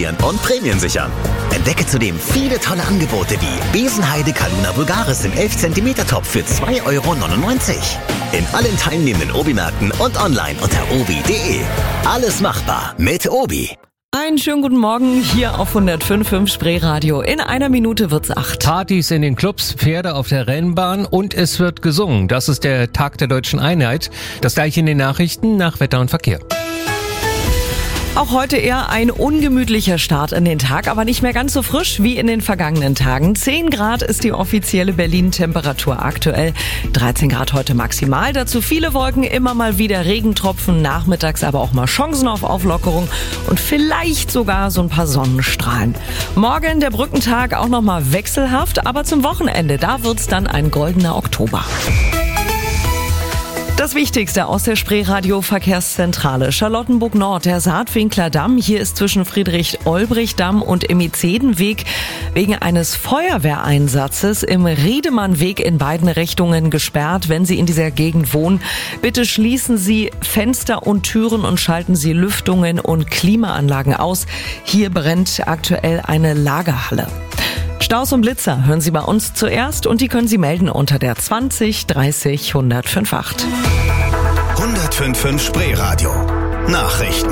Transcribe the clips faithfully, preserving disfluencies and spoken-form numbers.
renovieren und Prämien sichern. Entdecke zudem viele tolle Angebote wie Besenheide Caluna Vulgaris im elf Zentimeter Topf für zwei Euro neunundneunzig. In allen teilnehmenden Obi-Märkten und online unter obi punkt de. Alles machbar mit Obi. Einen schönen guten Morgen hier auf hundertfünf Komma fünf Spreeradio. In einer Minute wird's acht. Partys in den Clubs, Pferde auf der Rennbahn und es wird gesungen. Das ist der Tag der Deutschen Einheit. Das gleiche in den Nachrichten nach Wetter und Verkehr. Auch heute eher ein ungemütlicher Start in den Tag, aber nicht mehr ganz so frisch wie in den vergangenen Tagen. zehn Grad ist die offizielle Berlin-Temperatur aktuell. dreizehn Grad heute maximal. Dazu viele Wolken, immer mal wieder Regentropfen, nachmittags aber auch mal Chancen auf Auflockerung und vielleicht sogar so ein paar Sonnenstrahlen. Morgen der Brückentag auch nochmal wechselhaft, aber zum Wochenende, da wird's dann ein goldener Oktober. Das Wichtigste aus der Spreeradio-Verkehrszentrale. Charlottenburg Nord, der Saatwinkler Damm. Hier ist zwischen Friedrich-Olbrich-Damm und Emizedenweg wegen eines Feuerwehreinsatzes im Riedemannweg in beiden Richtungen gesperrt. Wenn Sie in dieser Gegend wohnen, bitte schließen Sie Fenster und Türen und schalten Sie Lüftungen und Klimaanlagen aus. Hier brennt aktuell eine Lagerhalle. Staus und Blitzer hören Sie bei uns zuerst und die können Sie melden unter der zwanzig dreißig hundertfünf Komma acht. hundertfünf Komma fünf Spreeradio. Nachrichten.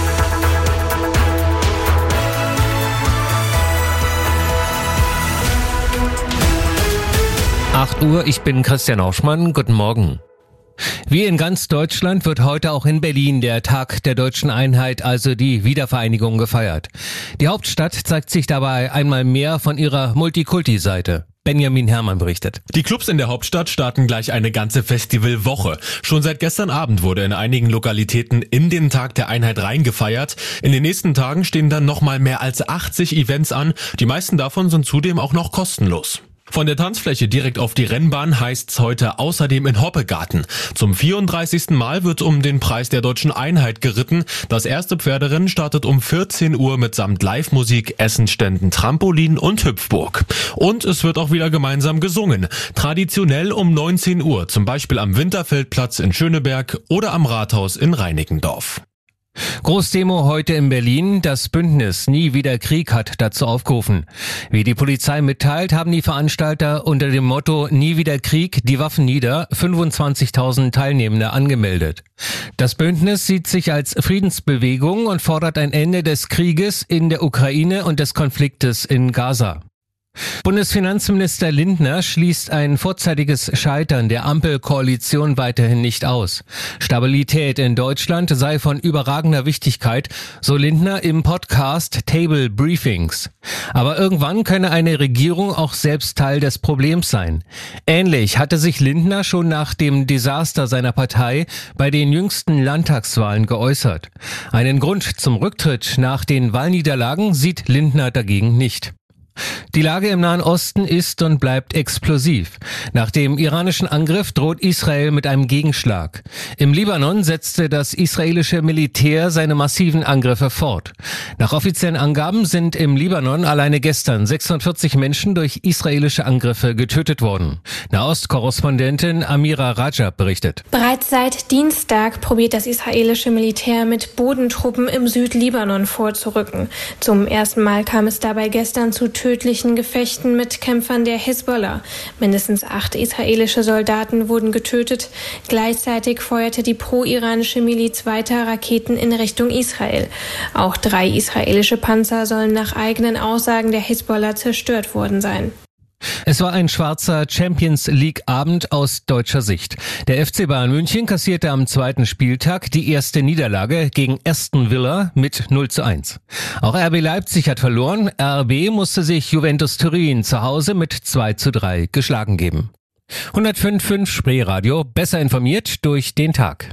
acht Uhr, ich bin Christian Auschmann. Guten Morgen. Wie in ganz Deutschland wird heute auch in Berlin der Tag der Deutschen Einheit, also die Wiedervereinigung, gefeiert. Die Hauptstadt zeigt sich dabei einmal mehr von ihrer Multikulti-Seite. Benjamin Herrmann berichtet. Die Clubs in der Hauptstadt starten gleich eine ganze Festivalwoche. Schon seit gestern Abend wurde in einigen Lokalitäten in den Tag der Einheit reingefeiert. In den nächsten Tagen stehen dann nochmal mehr als achtzig Events an. Die meisten davon sind zudem auch noch kostenlos. Von der Tanzfläche direkt auf die Rennbahn heißt's heute außerdem in Hoppegarten. Zum vierunddreißigsten Mal wird um den Preis der Deutschen Einheit geritten. Das erste Pferderennen startet um vierzehn Uhr mitsamt Live-Musik, Essenständen, Trampolin und Hüpfburg. Und es wird auch wieder gemeinsam gesungen. Traditionell um neunzehn Uhr, zum Beispiel am Winterfeldplatz in Schöneberg oder am Rathaus in Reinickendorf. Großdemo heute in Berlin. Das Bündnis Nie wieder Krieg hat dazu aufgerufen. Wie die Polizei mitteilt, haben die Veranstalter unter dem Motto Nie wieder Krieg, die Waffen nieder fünfundzwanzigtausend Teilnehmende angemeldet. Das Bündnis sieht sich als Friedensbewegung und fordert ein Ende des Krieges in der Ukraine und des Konfliktes in Gaza. Bundesfinanzminister Lindner schließt ein vorzeitiges Scheitern der Ampelkoalition weiterhin nicht aus. Stabilität in Deutschland sei von überragender Wichtigkeit, so Lindner im Podcast Table Briefings. Aber irgendwann könne eine Regierung auch selbst Teil des Problems sein. Ähnlich hatte sich Lindner schon nach dem Desaster seiner Partei bei den jüngsten Landtagswahlen geäußert. Einen Grund zum Rücktritt nach den Wahlniederlagen sieht Lindner dagegen nicht. Die Lage im Nahen Osten ist und bleibt explosiv. Nach dem iranischen Angriff droht Israel mit einem Gegenschlag. Im Libanon setzte das israelische Militär seine massiven Angriffe fort. Nach offiziellen Angaben sind im Libanon alleine gestern sechsundvierzig Menschen durch israelische Angriffe getötet worden. Nahost-Korrespondentin Amira Rajab berichtet. Bereits seit Dienstag probiert das israelische Militär mit Bodentruppen im Südlibanon vorzurücken. Zum ersten Mal kam es dabei gestern zu tödlichen Gefechten mit Kämpfern der Hisbollah. Mindestens acht israelische Soldaten wurden getötet. Gleichzeitig feuerte die pro-iranische Miliz weiter Raketen in Richtung Israel. Auch drei israelische Panzer sollen nach eigenen Aussagen der Hisbollah zerstört worden sein. Es war ein schwarzer Champions-League-Abend aus deutscher Sicht. Der F C Bayern München kassierte am zweiten Spieltag die erste Niederlage gegen Aston Villa mit null zu eins. Auch R B Leipzig hat verloren. R B musste sich Juventus Turin zu Hause mit zwei zu drei geschlagen geben. hundertfünf Komma fünf Spreeradio, besser informiert durch den Tag.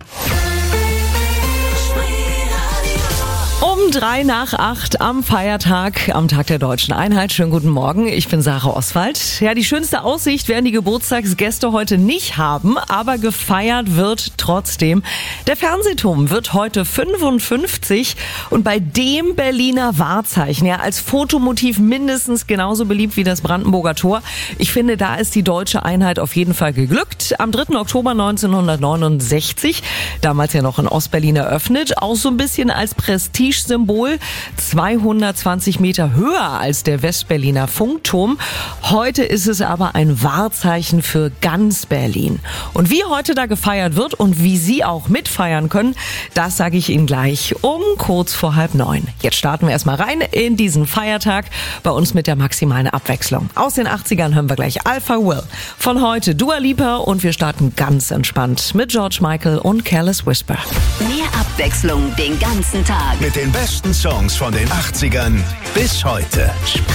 Um drei nach acht am Feiertag, am Tag der Deutschen Einheit. Schönen guten Morgen, ich bin Sarah Oswald. Ja, die schönste Aussicht werden die Geburtstagsgäste heute nicht haben, aber gefeiert wird trotzdem. Der Fernsehturm wird heute fünfundfünfzig und bei dem Berliner Wahrzeichen, ja, als Fotomotiv mindestens genauso beliebt wie das Brandenburger Tor. Ich finde, da ist die Deutsche Einheit auf jeden Fall geglückt. Am dritten Oktober neunzehnhundertneunundsechzig, damals ja noch in Ostberlin eröffnet, auch so ein bisschen als Prestigesymbol Symbol, zweihundertzwanzig Meter höher als der Westberliner Funkturm. Heute ist es aber ein Wahrzeichen für ganz Berlin. Und wie heute da gefeiert wird und wie Sie auch mitfeiern können, das sage ich Ihnen gleich um kurz vor halb neun. Jetzt starten wir erstmal rein in diesen Feiertag, bei uns mit der maximalen Abwechslung. Aus den achtzigern hören wir gleich Alpha Will. Von heute Dua Lipa und wir starten ganz entspannt mit George Michael und Careless Whisper. Mehr Abwechslung den ganzen Tag. Mit den besten Songs von den achtzigern bis heute.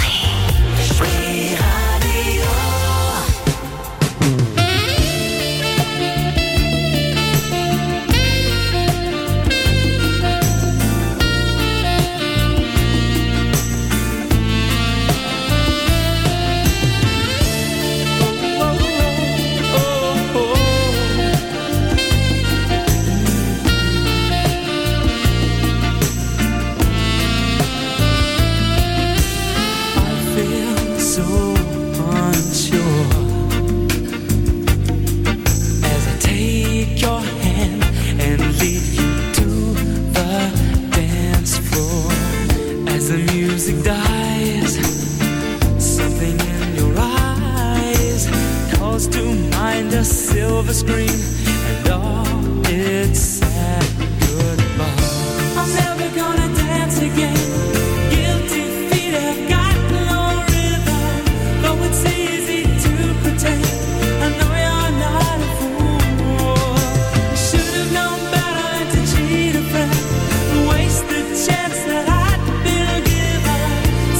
Silver screen and all its sad goodbye. I'm never gonna dance again. Guilty feet have got no rhythm. Though it's easy to pretend, I know you're not a fool. You should have known better than to cheat a friend, waste the chance that I'd been given.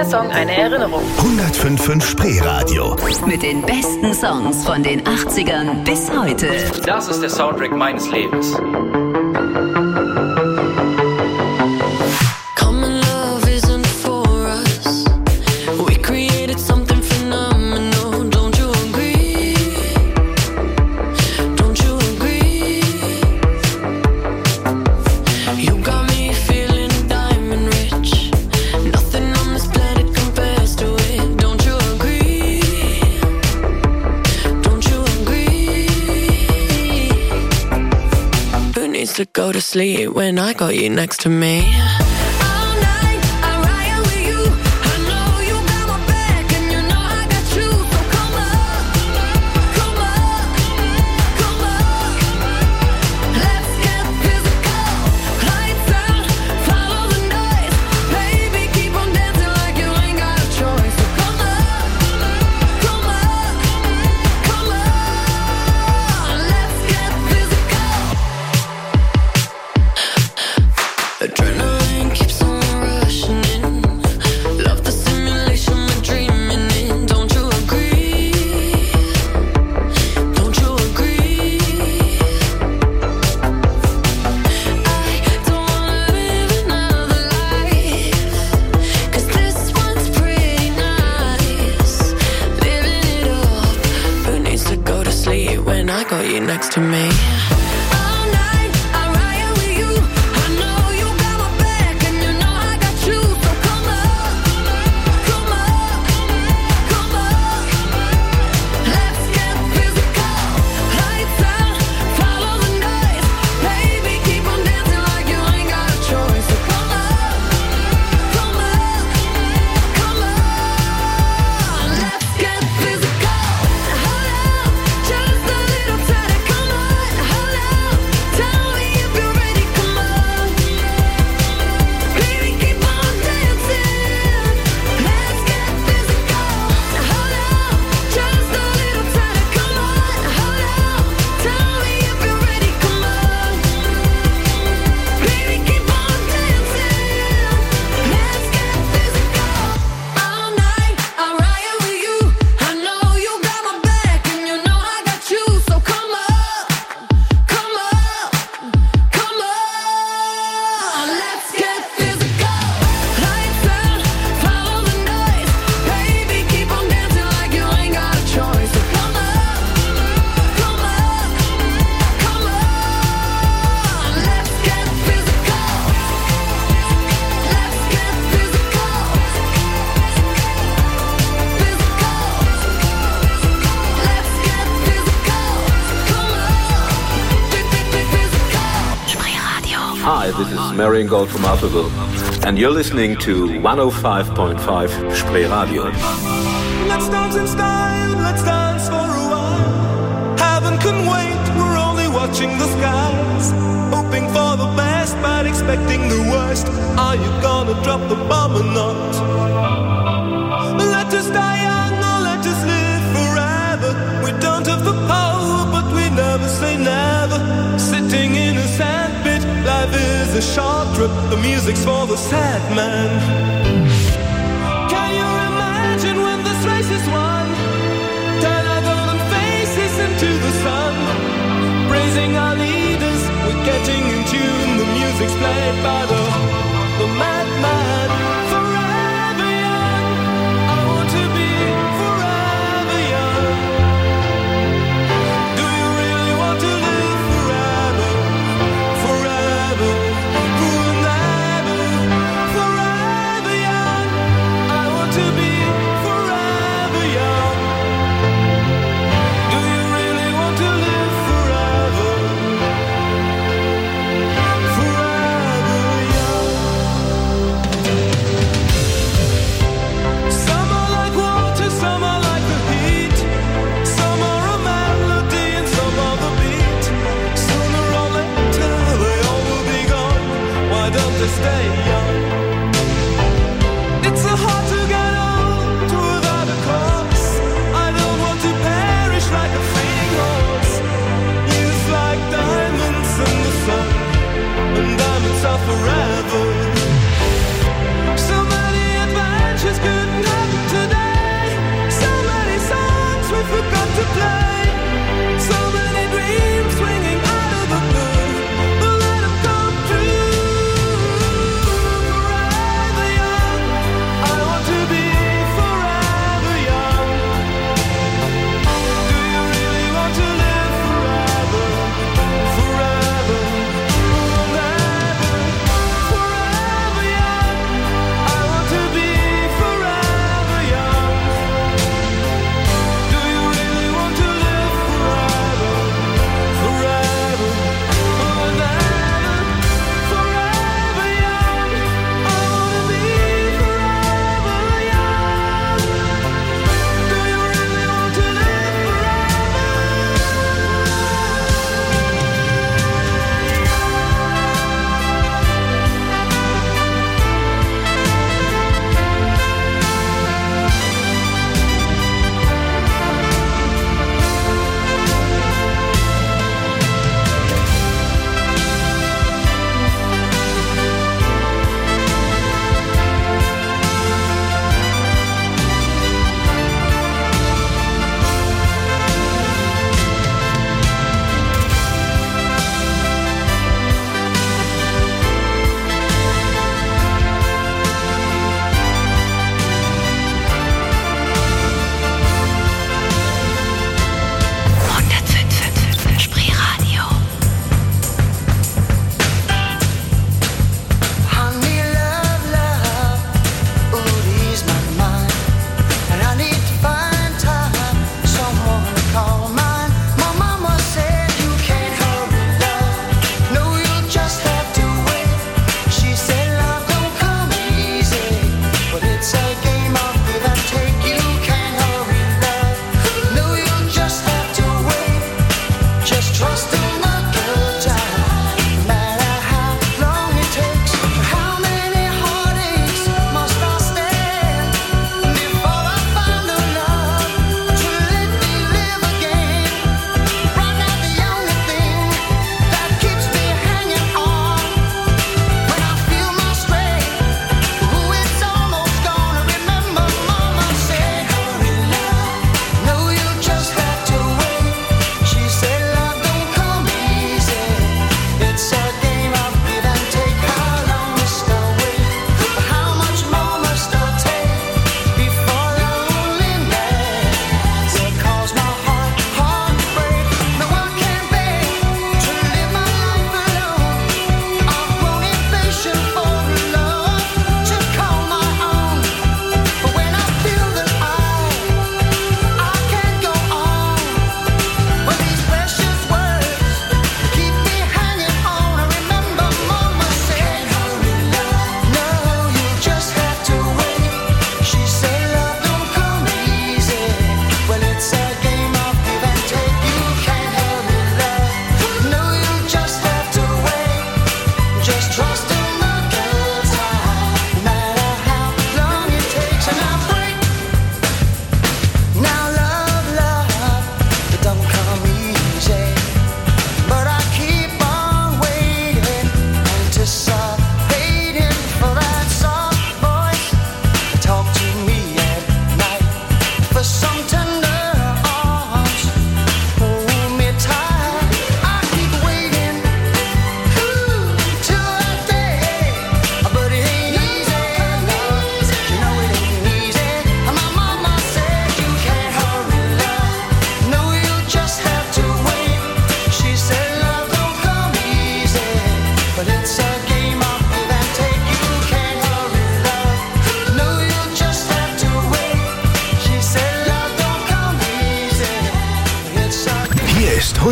Jeder Song eine Erinnerung. hundertfünf Komma fünf Spreeradio. Mit den besten Songs von den achtzigern bis heute. Das ist der Soundtrack meines Lebens. To go to sleep when I got you next to me. Next to me. Hi, this is Marion Gold from Alphaville, and you're listening to one oh five point five Spreeradio. Let's dance in style, let's dance for a while. Heaven can wait, we're only watching the skies. Hoping for the best, but expecting the worst. Are you gonna drop the bomb or not? Let us die young or let us live forever. We don't have the power, but we never say never. Sitting in a sandpit, life is a short trip. The music's for the sad man. Can you imagine when this race is won? Turn our golden faces into the sun. Praising our leaders, we're getting in tune. The music's played by the, the madman. Forever young, I want to be forever young. Do you really want to live forever? Forever, forever, forever young. I want to be forever young. Do you really want to live forever? Forever young.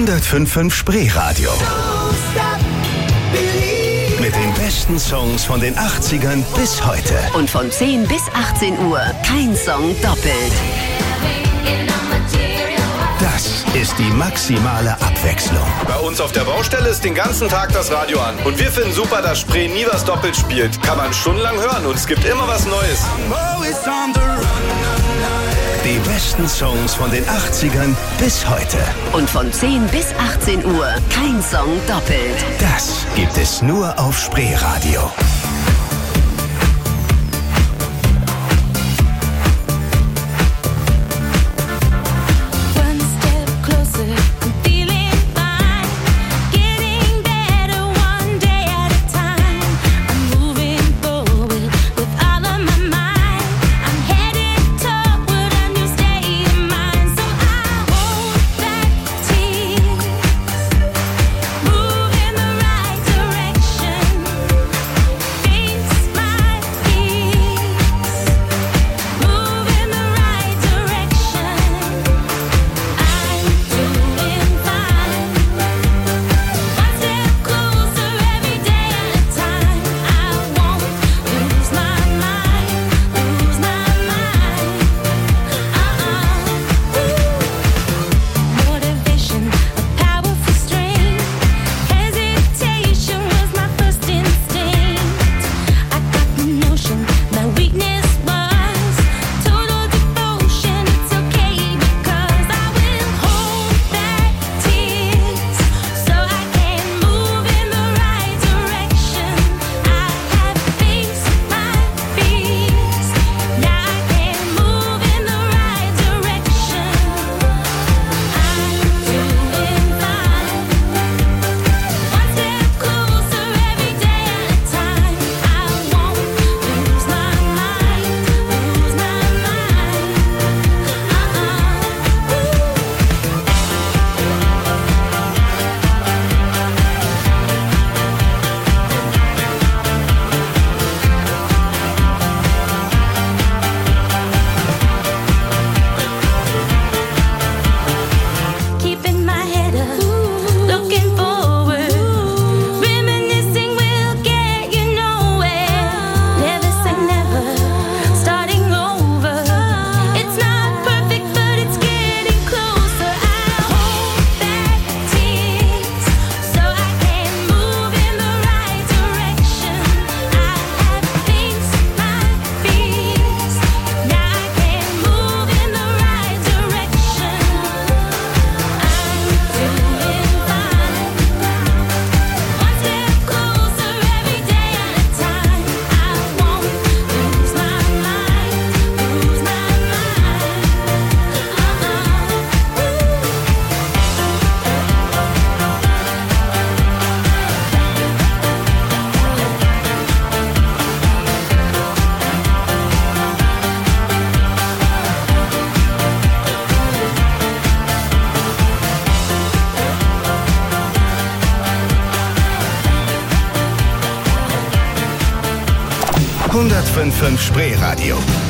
hundertfünf Komma fünf Spreeradio. Mit den besten Songs von den achtzigern bis heute. Und von zehn bis achtzehn Uhr kein Song doppelt. Das ist die maximale Abwechslung. Bei uns auf der Baustelle ist den ganzen Tag das Radio an. Und wir finden super, dass Spree nie was doppelt spielt. Kann man stundenlang hören und es gibt immer was Neues. Die besten Songs von den achtzigern bis heute. Und von zehn bis achtzehn Uhr kein Song doppelt. Das gibt es nur auf Spreeradio. hundertfünf Komma fünf Spreeradio.